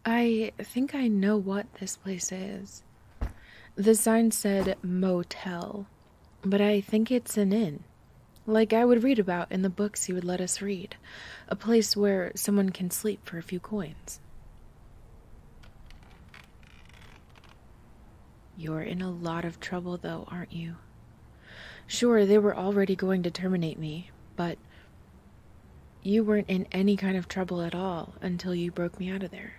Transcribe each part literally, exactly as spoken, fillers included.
I think I know what this place is. The sign said motel, but I think it's an inn. Like I would read about in the books you would let us read. A place where someone can sleep for a few coins. You're in a lot of trouble, though, aren't you? Sure, they were already going to terminate me, but you weren't in any kind of trouble at all until you broke me out of there.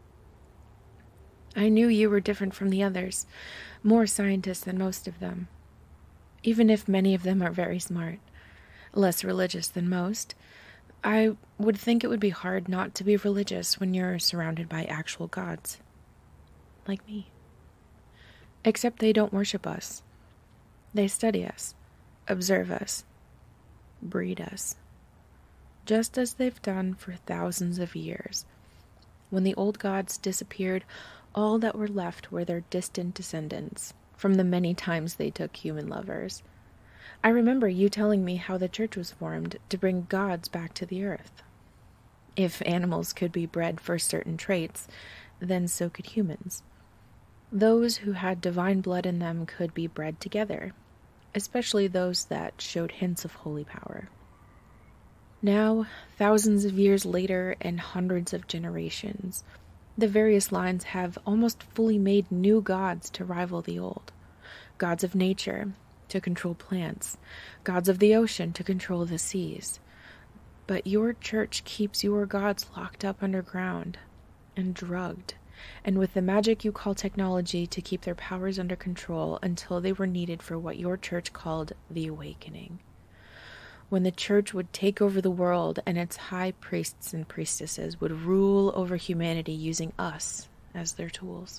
I knew you were different from the others, more scientists than most of them. Even if many of them are very smart, less religious than most, I would think it would be hard not to be religious when you're surrounded by actual gods. Like me. Except they don't worship us. They study us, observe us, breed us. Just as they've done for thousands of years. When the old gods disappeared, all that were left were their distant descendants, from the many times they took human lovers. I remember you telling me how the church was formed to bring gods back to the earth. If animals could be bred for certain traits, then so could humans. Those who had divine blood in them could be bred together, especially those that showed hints of holy power. Now, thousands of years later and hundreds of generations, the various lines have almost fully made new gods to rival the old. Gods of nature, to control plants. Gods of the ocean, to control the seas. But your church keeps your gods locked up underground and drugged, and with the magic you call technology to keep their powers under control until they were needed for what your church called the awakening. When the church would take over the world and its high priests and priestesses would rule over humanity using us as their tools.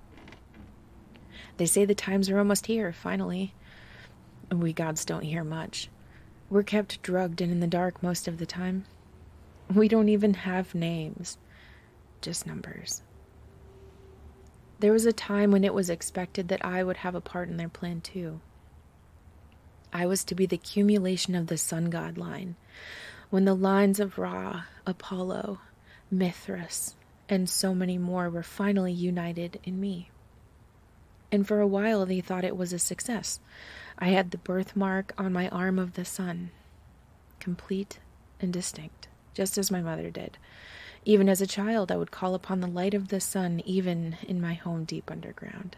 They say the times are almost here, finally. We gods don't hear much. We're kept drugged and in the dark most of the time. We don't even have names, just numbers. There was a time when it was expected that I would have a part in their plan too. I was to be the accumulation of the sun god line, when the lines of Ra, Apollo, Mithras, and so many more were finally united in me. And for a while they thought it was a success. I had the birthmark on my arm of the sun, complete and distinct, just as my mother did. Even as a child, I would call upon the light of the sun, even in my home deep underground.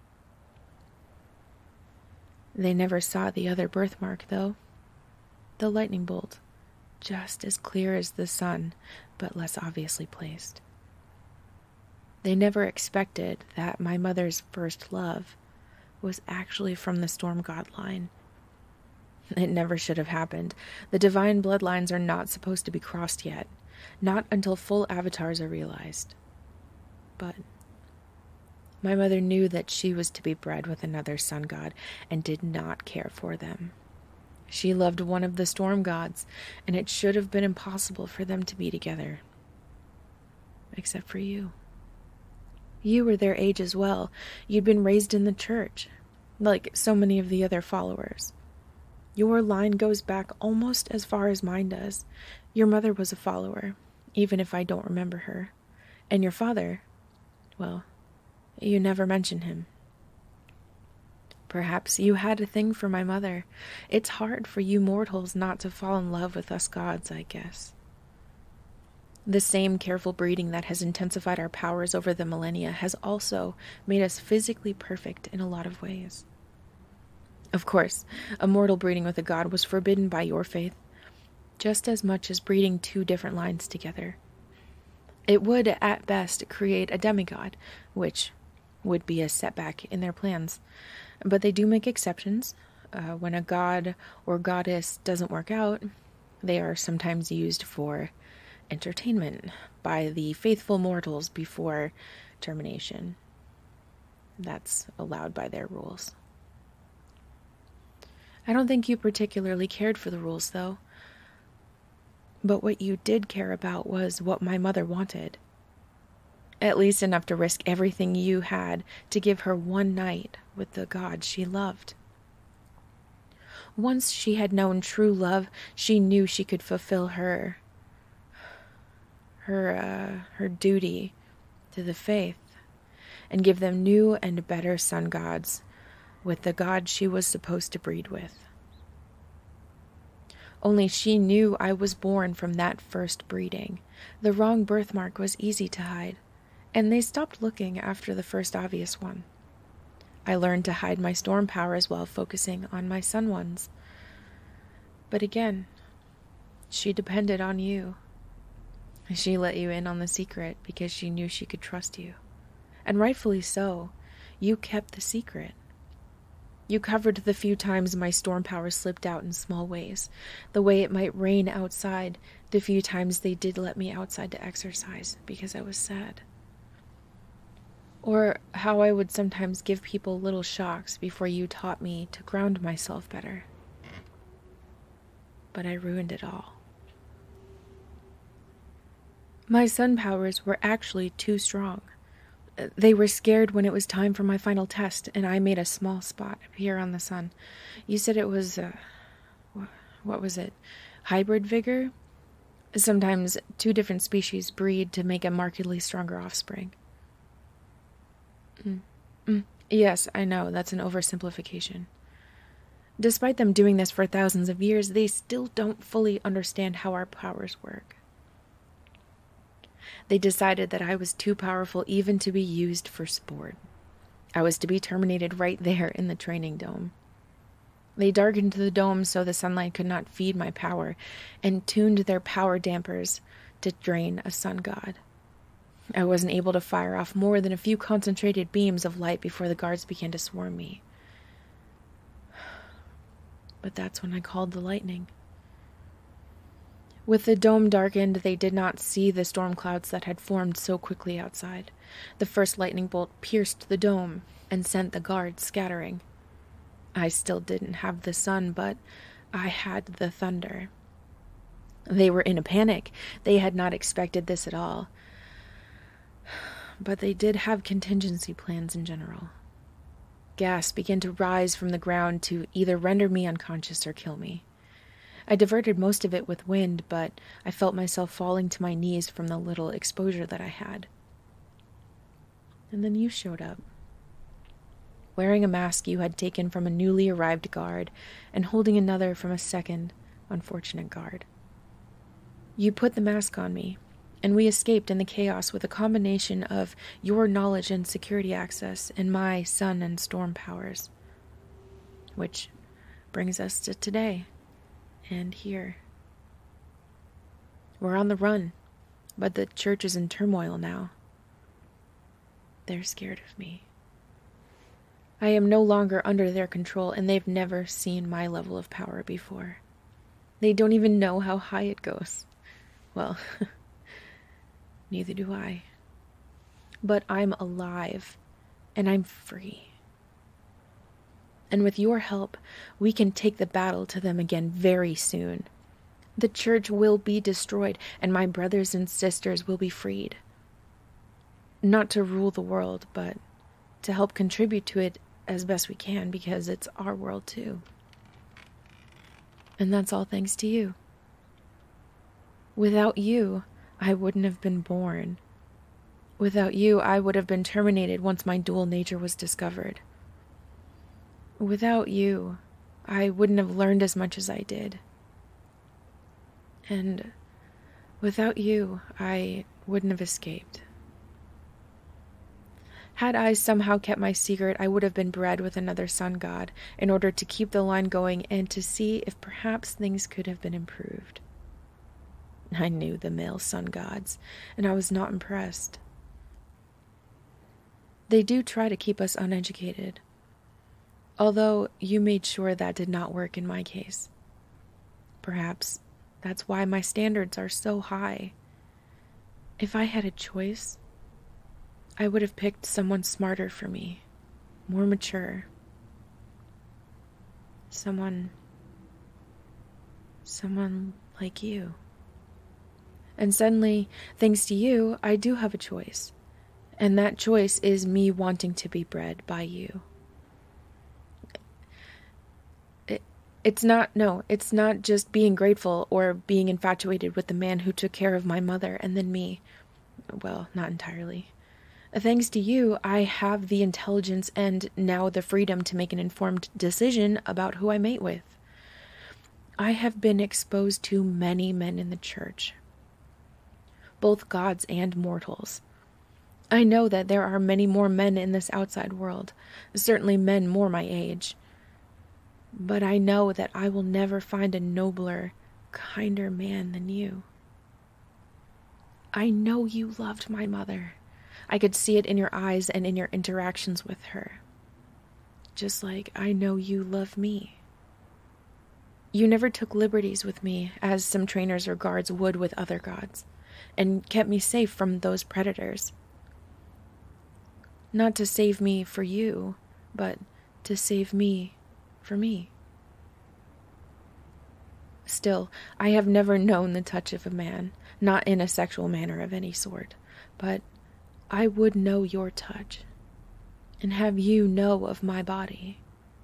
They never saw the other birthmark, though. The lightning bolt, just as clear as the sun, but less obviously placed. They never expected that my mother's first love was actually from the storm god line. It never should have happened. The divine bloodlines are not supposed to be crossed yet, not until full avatars are realized. But my mother knew that she was to be bred with another sun god and did not care for them. She loved one of the storm gods, and it should have been impossible for them to be together. Except for you. You were their age as well. You'd been raised in the church, like so many of the other followers. Your line goes back almost as far as mine does. Your mother was a follower, even if I don't remember her. And your father, well, you never mention him. Perhaps you had a thing for my mother. It's hard for you mortals not to fall in love with us gods, I guess. The same careful breeding that has intensified our powers over the millennia has also made us physically perfect in a lot of ways. Of course, a mortal breeding with a god was forbidden by your faith, just as much as breeding two different lines together. It would, at best, create a demigod, which would be a setback in their plans. But they do make exceptions. Uh, when a god or goddess doesn't work out, they are sometimes used for entertainment by the faithful mortals before termination. That's allowed by their rules. I don't think you particularly cared for the rules, though. But what you did care about was what my mother wanted. At least enough to risk everything you had to give her one night with the god she loved. Once she had known true love, she knew she could fulfill her, her, uh, her duty to the faith, and give them new and better sun gods with the god she was supposed to breed with. Only she knew I was born from that first breeding. The wrong birthmark was easy to hide, and they stopped looking after the first obvious one. I learned to hide my storm powers while focusing on my sun ones. But again, she depended on you. She let you in on the secret because she knew she could trust you. And rightfully so. You kept the secret. You covered the few times my storm powers slipped out in small ways, the way it might rain outside, the few times they did let me outside to exercise because I was sad. Or how I would sometimes give people little shocks before you taught me to ground myself better. But I ruined it all. My sun powers were actually too strong. They were scared when it was time for my final test, and I made a small spot appear on the sun. You said it was, uh, what was it? Hybrid vigor? Sometimes two different species breed to make a markedly stronger offspring. Mm. Mm. Yes, I know, that's an oversimplification. Despite them doing this for thousands of years, they still don't fully understand how our powers work. They decided that I was too powerful even to be used for sport. I was to be terminated right there in the training dome. They darkened the dome so the sunlight could not feed my power, and tuned their power dampers to drain a sun god. I wasn't able to fire off more than a few concentrated beams of light before the guards began to swarm me. But that's when I called the lightning. With the dome darkened, they did not see the storm clouds that had formed so quickly outside. The first lightning bolt pierced the dome and sent the guards scattering. I still didn't have the sun, but I had the thunder. They were in a panic. They had not expected this at all. But they did have contingency plans in general. Gas began to rise from the ground to either render me unconscious or kill me. I diverted most of it with wind, but I felt myself falling to my knees from the little exposure that I had. And then you showed up, wearing a mask you had taken from a newly arrived guard and holding another from a second unfortunate guard. You put the mask on me, and we escaped in the chaos with a combination of your knowledge and security access and my sun and storm powers. Which brings us to today. And here. We're on the run, but the church is in turmoil now. They're scared of me. I am no longer under their control, and they've never seen my level of power before. They don't even know how high it goes. Well, neither do I. But I'm alive, and I'm free. And with your help, we can take the battle to them again very soon. The church will be destroyed, and my brothers and sisters will be freed. Not to rule the world, but to help contribute to it as best we can, because it's our world too. And that's all thanks to you. Without you, I wouldn't have been born. Without you, I would have been terminated once my dual nature was discovered. Without you, I wouldn't have learned as much as I did. And without you, I wouldn't have escaped. Had I somehow kept my secret, I would have been bred with another sun god in order to keep the line going and to see if perhaps things could have been improved. I knew the male sun gods, and I was not impressed. They do try to keep us uneducated. Although you made sure that did not work in my case. Perhaps that's why my standards are so high. If I had a choice, I would have picked someone smarter for me, more mature. Someone, someone like you. And suddenly, thanks to you, I do have a choice. And that choice is me wanting to be bred by you. It's not, no, it's not just being grateful or being infatuated with the man who took care of my mother and then me. Well, not entirely. Thanks to you, I have the intelligence and now the freedom to make an informed decision about who I mate with. I have been exposed to many men in the church, both gods and mortals. I know that there are many more men in this outside world, certainly men more my age. But I know that I will never find a nobler, kinder man than you. I know you loved my mother. I could see it in your eyes and in your interactions with her. Just like I know you love me. You never took liberties with me, as some trainers or guards would with other gods, and kept me safe from those predators. Not to save me for you, but to save me for me. Still, I have never known the touch of a man, not in a sexual manner of any sort, but I would know your touch, and have you know of my body.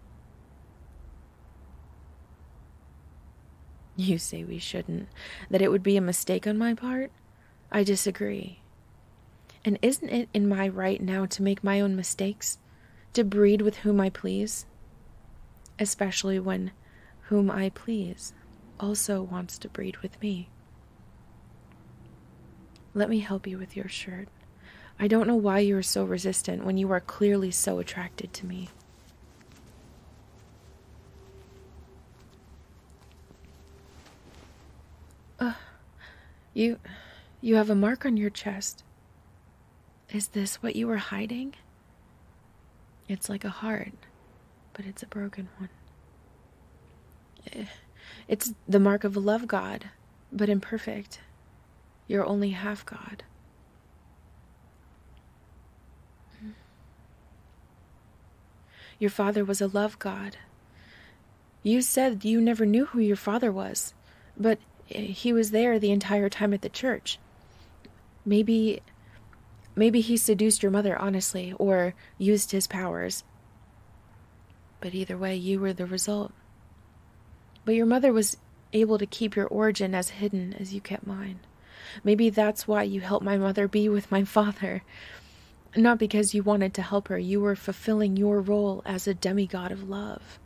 You say we shouldn't, that it would be a mistake on my part? I disagree. And isn't it in my right now to make my own mistakes, to breed with whom I please? Especially when whom I please also wants to breed with me. Let me help you with your shirt. I don't know why you are so resistant when you are clearly so attracted to me. Uh, you, you have a mark on your chest. Is this what you were hiding? It's like a heart, but it's a broken one. It's the mark of a love god, but imperfect. You're only half god. Your father was a love god. You said you never knew who your father was, but he was there the entire time at the church. Maybe, maybe he seduced your mother honestly, or used his powers. But either way, you were the result. But your mother was able to keep your origin as hidden as you kept mine. Maybe that's why you helped my mother be with my father. Not because you wanted to help her, you were fulfilling your role as a demigod of love.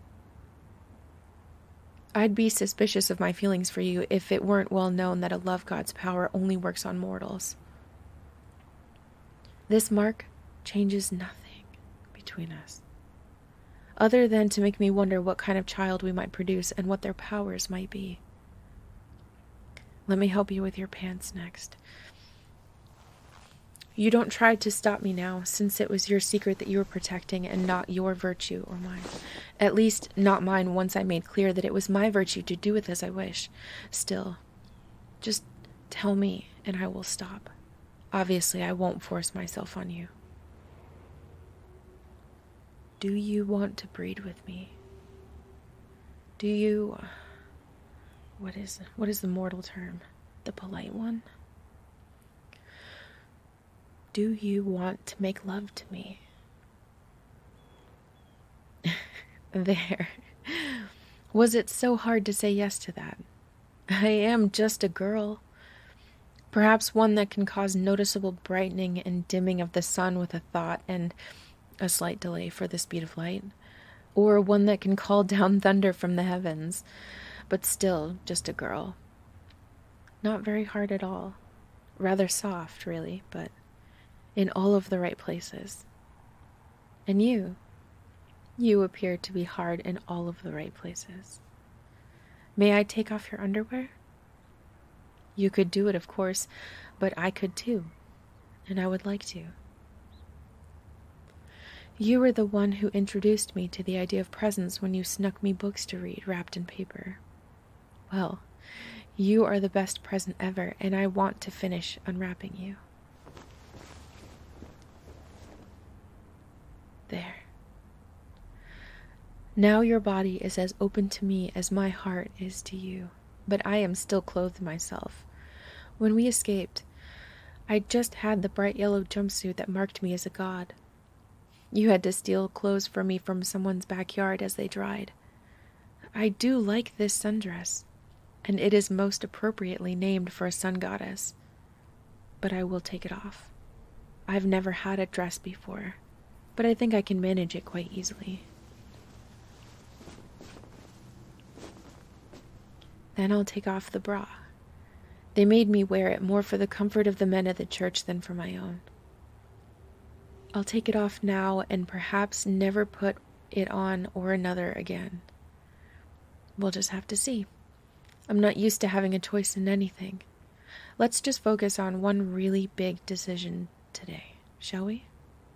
I'd be suspicious of my feelings for you if it weren't well known that a love god's power only works on mortals. This mark changes nothing between us, other than to make me wonder what kind of child we might produce and what their powers might be. Let me help you with your pants next. You don't try to stop me now, since it was your secret that you were protecting and not your virtue or mine. At least, not mine once I made clear that it was my virtue to do with as I wish. Still, just tell me and I will stop. Obviously, I won't force myself on you. Do you want to breed with me? Do you... What is, what is the mortal term? The polite one? Do you want to make love to me? There. Was it so hard to say yes to that? I am just a girl. Perhaps one that can cause noticeable brightening and dimming of the sun with a thought and a slight delay for the speed of light. Or one that can call down thunder from the heavens. But still just a girl. Not very hard at all. Rather soft, really, but in all of the right places. And you, you appear to be hard in all of the right places. May I take off your underwear? You could do it, of course, but I could too, and I would like to. You were the one who introduced me to the idea of presents when you snuck me books to read wrapped in paper. Well, you are the best present ever, and I want to finish unwrapping you. There. Now your body is as open to me as my heart is to you, but I am still clothed myself. When we escaped, I just had the bright yellow jumpsuit that marked me as a god. You had to steal clothes for me from someone's backyard as they dried. I do like this sundress, and it is most appropriately named for a sun goddess, but I will take it off. I've never had a dress before, but I think I can manage it quite easily. Then I'll take off the bra. They made me wear it more for the comfort of the men at the church than for my own. I'll take it off now and perhaps never put it on or another again. We'll just have to see. I'm not used to having a choice in anything. Let's just focus on one really big decision today, shall we?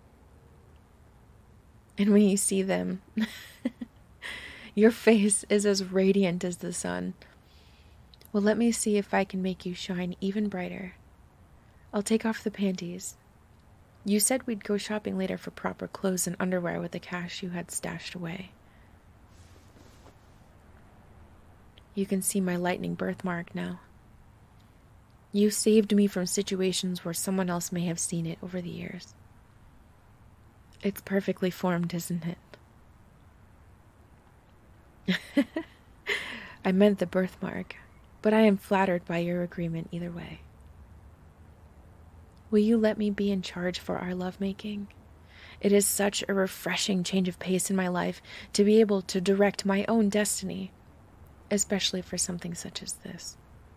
And when you see them, your face is as radiant as the sun. Well, let me see if I can make you shine even brighter. I'll take off the panties. You said we'd go shopping later for proper clothes and underwear with the cash you had stashed away. You can see my lightning birthmark now. You saved me from situations where someone else may have seen it over the years. It's perfectly formed, isn't it? I meant the birthmark, but I am flattered by your agreement either way. Will you let me be in charge for our lovemaking? It is such a refreshing change of pace in my life to be able to direct my own destiny, especially for something such as this.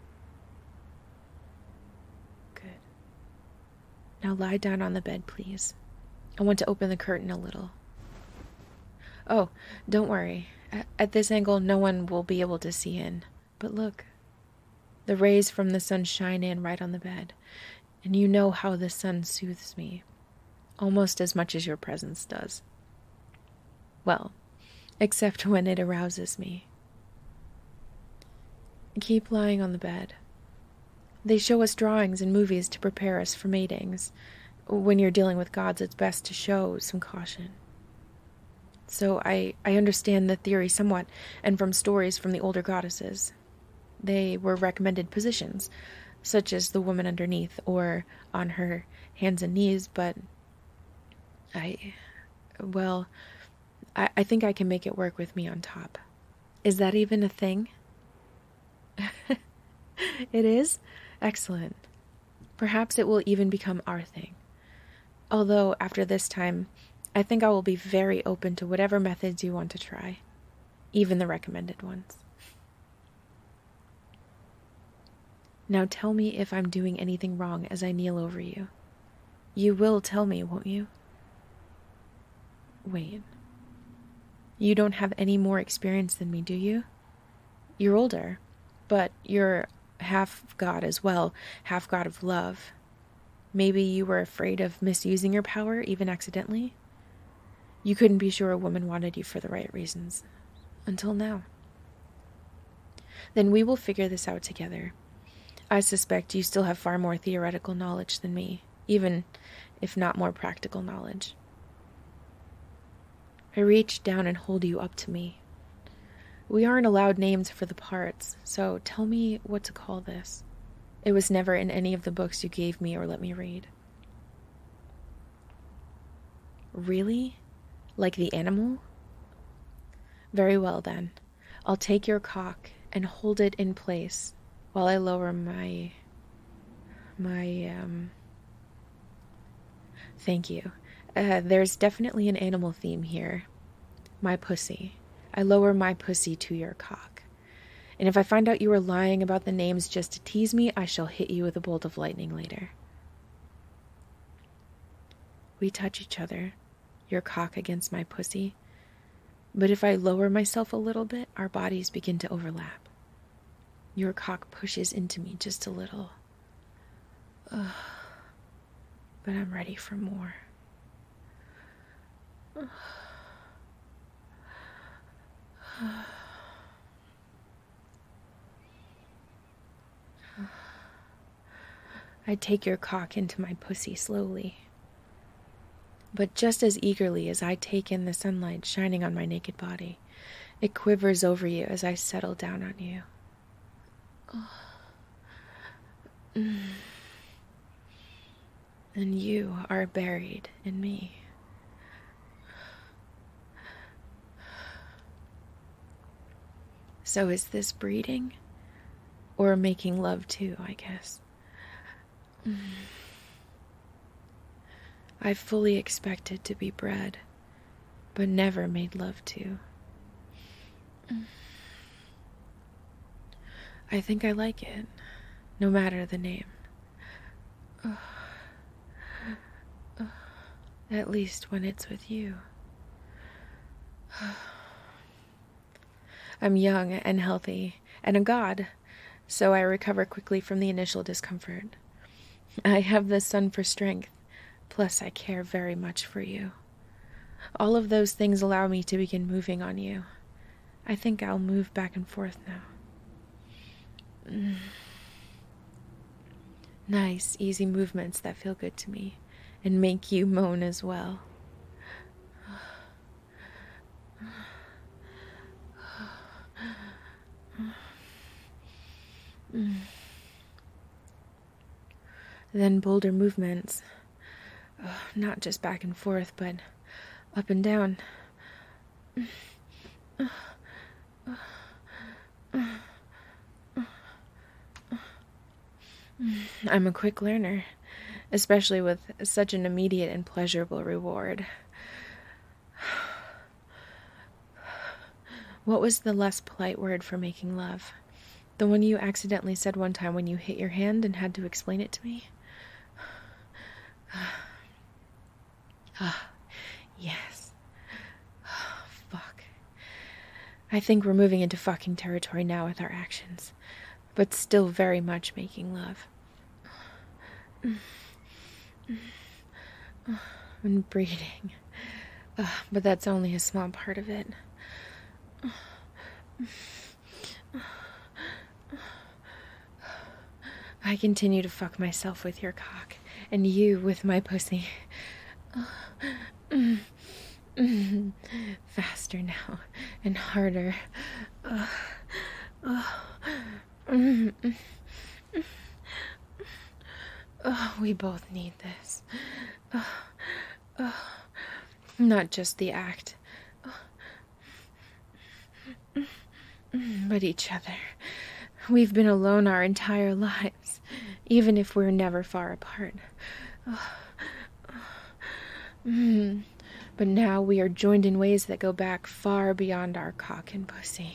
Good. Now lie down on the bed, please. I want to open the curtain a little. Oh, don't worry. At this angle, no one will be able to see in. But look, the rays from the sun shine in right on the bed, and you know how the sun soothes me, almost as much as your presence does. Well, except when it arouses me. Keep lying on the bed. They show us drawings in movies to prepare us for matings. When you're dealing with gods, it's best to show some caution. So I, I understand the theory somewhat, and from stories from the older goddesses. They were recommended positions, such as the woman underneath, or on her hands and knees, but I, well, I, I think I can make it work with me on top. Is that even a thing? It is? Excellent. Perhaps it will even become our thing. Although, after this time, I think I will be very open to whatever methods you want to try, even the recommended ones. Now tell me if I'm doing anything wrong as I kneel over you. You will tell me, won't you? Wait. You don't have any more experience than me, do you? You're older, but you're half god as well, half god of love. Maybe you were afraid of misusing your power, even accidentally? You couldn't be sure a woman wanted you for the right reasons. Until now. Then we will figure this out together. I suspect you still have far more theoretical knowledge than me, even if not more practical knowledge. I reach down and hold you up to me. We aren't allowed names for the parts, so tell me what to call this. It was never in any of the books you gave me or let me read. Really? Like the animal? Very well then. I'll take your cock and hold it in place while I lower my... my, um... Thank you. Uh, there's definitely an animal theme here. My pussy. I lower my pussy to your cock. And if I find out you were lying about the names just to tease me, I shall hit you with a bolt of lightning later. We touch each other, your cock against my pussy. But if I lower myself a little bit, our bodies begin to overlap. Your cock pushes into me just a little. Ugh. But I'm ready for more. Ugh. I take your cock into my pussy slowly, but just as eagerly as I take in the sunlight shining on my naked body, it quivers over you as I settle down on you. Oh. Mm. And you are buried in me. So is this breeding? Or making love too, I guess. I fully expected to be bred, but never made love to. I think I like it, no matter the name. Uh, uh, at least when it's with you. I'm young and healthy, and a god, so I recover quickly from the initial discomfort. I have the sun for strength, plus I care very much for you. All of those things allow me to begin moving on you. I think I'll move back and forth now. Mm. Nice, easy movements that feel good to me, and make you moan as well. Mm. Then bolder movements, uh, not just back and forth, but up and down. I'm a quick learner, especially with such an immediate and pleasurable reward. What was the less polite word for making love? The one you accidentally said one time when you hit your hand and had to explain it to me? Ah, yes. Oh, fuck. I think we're moving into fucking territory now with our actions, but still very much making love. And breeding. Uh, but that's only a small part of it. I continue to fuck myself with your cock, and you with my pussy. Faster now, and harder. Oh, we both need this. Not just the act, but each other. We've been alone our entire lives, even if we're never far apart. But now we are joined in ways that go back far beyond our cock and pussy.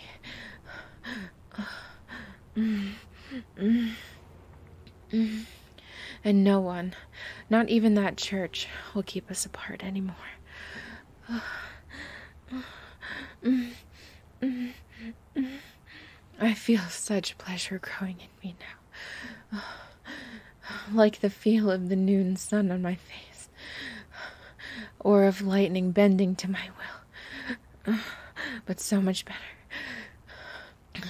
And no one, not even that church, will keep us apart anymore. I feel such pleasure growing in me now. Like the feel of the noon sun on my face, or of lightning bending to my will, but so much better.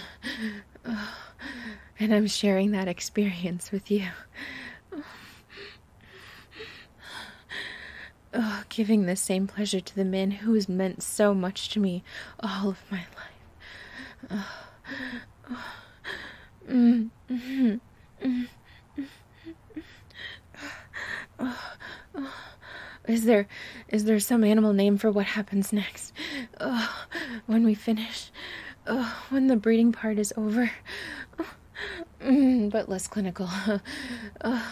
And I'm sharing that experience with you. Oh, giving the same pleasure to the man who has meant so much to me all of my life. Oh. Mm, mm, mm, oh, oh. Is there, is there some animal name for what happens next? Oh, when we finish? Oh, when the breeding part is over? Oh, mm, but less clinical. Oh.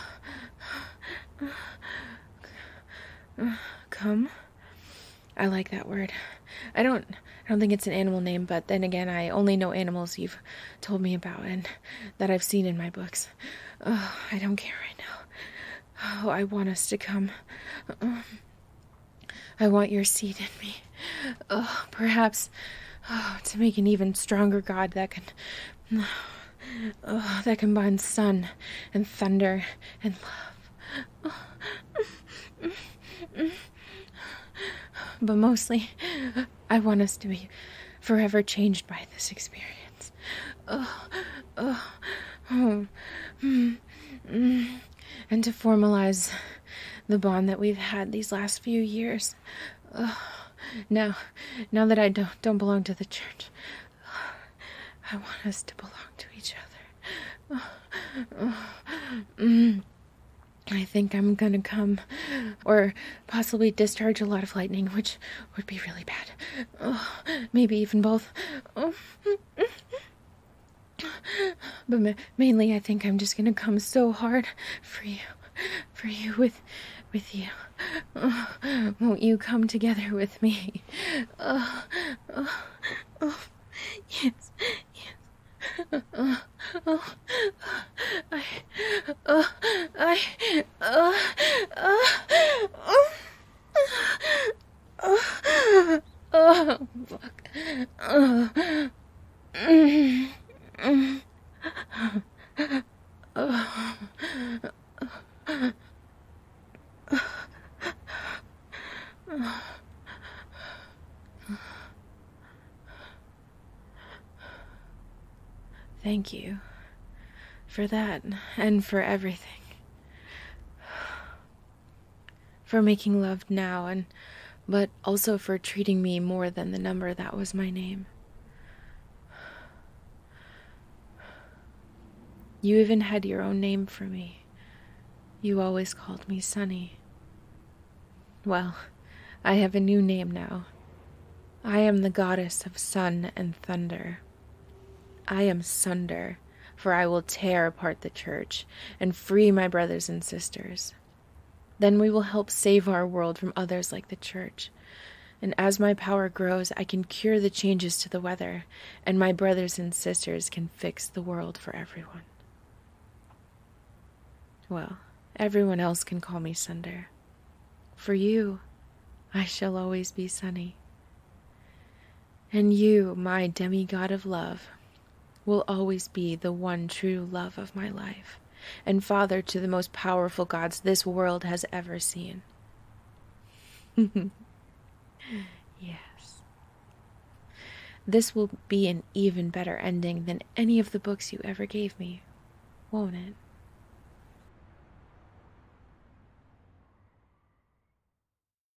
Come? I like that word. I don't... I don't think it's an animal name, but then again, I only know animals you've told me about and that I've seen in my books. Oh, I don't care right now. Oh, I want us to come. Oh, I want your seed in me. Oh, perhaps oh, to make an even stronger God that can... Oh, that combines sun and thunder and love. Oh. But mostly, I want us to be forever changed by this experience. Oh, oh, oh, mm, mm, and to formalize the bond that we've had these last few years. Oh, now, now that I don't don't belong to the church, I want us to belong to each other. Oh, oh, mm. I think I'm gonna come, or possibly discharge a lot of lightning, which would be really bad. Oh, maybe even both. Oh. But ma- mainly I think I'm just gonna come so hard for you, for you with, with you. Oh, won't you come together with me? Oh, oh, oh, yes, yes. Oh, oh, I, oh, I, oh, oh, oh, oh, fuck. Oh, mm, mm, oh. Thank you for that and for everything. For making love now, and but also for treating me more than the number that was my name. You even had your own name for me. You always called me Sunny. Well, I have a new name now. I am the goddess of sun and thunder. I am Sunder, for I will tear apart the church and free my brothers and sisters. Then we will help save our world from others like the church. And as my power grows, I can cure the changes to the weather, and my brothers and sisters can fix the world for everyone. Well, everyone else can call me Sunder. For you, I shall always be Sunny. And you, my demigod of love, will always be the one true love of my life, and father to the most powerful gods this world has ever seen. Yes. This will be an even better ending than any of the books you ever gave me, won't it?